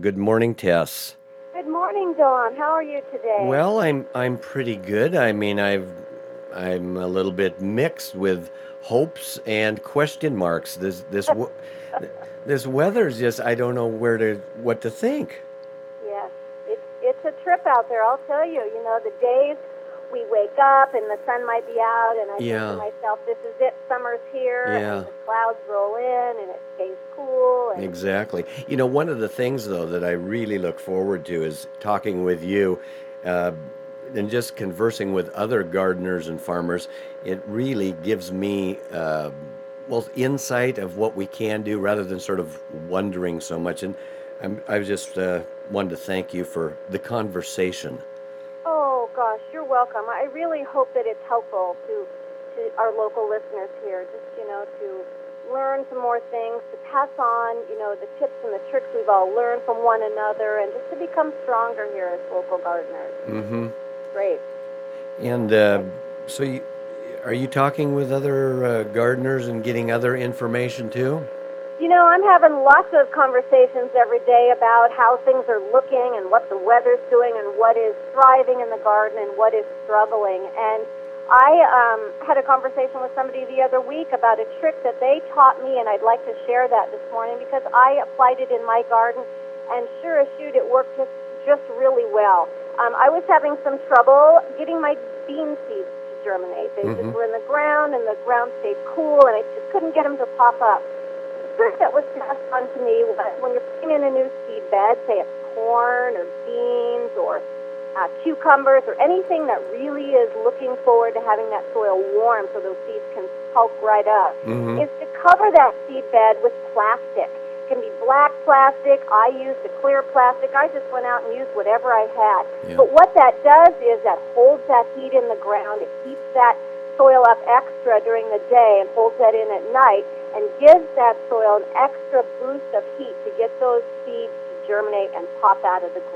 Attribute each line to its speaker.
Speaker 1: Good morning, Tess.
Speaker 2: Good morning, Dawn. How are you today?
Speaker 1: Well, I'm pretty good. I'm a little bit mixed with hopes and question marks. This weather's just I don't know what to think.
Speaker 2: Yes, it's a trip out there. I'll tell you. You know, the days we wake up and the sun might be out, and I think to
Speaker 1: Yeah,
Speaker 2: myself, "This is it. Summer's here," and
Speaker 1: yeah,
Speaker 2: the clouds roll in, and it stays cool. And
Speaker 1: exactly. One of the things though that I really look forward to is talking with you, uh, and just conversing with other gardeners and farmers. It really gives me well, insight of what we can do rather than sort of wondering so much. And I just wanted to thank you for the conversation.
Speaker 2: oh gosh, you're welcome. I really hope that it's helpful to our local listeners here. Just to learn some more things, to pass on the tips and the tricks we've all learned from one another, and just to become stronger here as local gardeners.
Speaker 1: Hmm.
Speaker 2: Great.
Speaker 1: And so, are you talking with other gardeners and getting other information too?
Speaker 2: I'm having lots of conversations every day about how things are looking and what the weather's doing and what is thriving in the garden and what is struggling. And I had a conversation with somebody the other week about a trick that they taught me, and I'd like to share that this morning because I applied it in my garden, and sure as shoot, it worked just really well. I was having some trouble getting my bean seeds to germinate. They just
Speaker 1: Hmm.
Speaker 2: were in the ground, and the ground stayed cool, and I just couldn't get them to pop up. Trick that was passed on to me was when you're putting in a new seed bed, say it's corn or beans or cucumbers or anything that really is looking forward to having that soil warm so those seeds can pulp right up,
Speaker 1: Hmm.
Speaker 2: is to cover that seed bed with plastic. It can be black plastic. I used a clear plastic. I just went out and used whatever I had.
Speaker 1: Yeah.
Speaker 2: But what that does is that holds that heat in the ground. It keeps that soil up extra during the day and holds that in at night and gives that soil an extra boost of heat to get those seeds to germinate and pop out of the ground.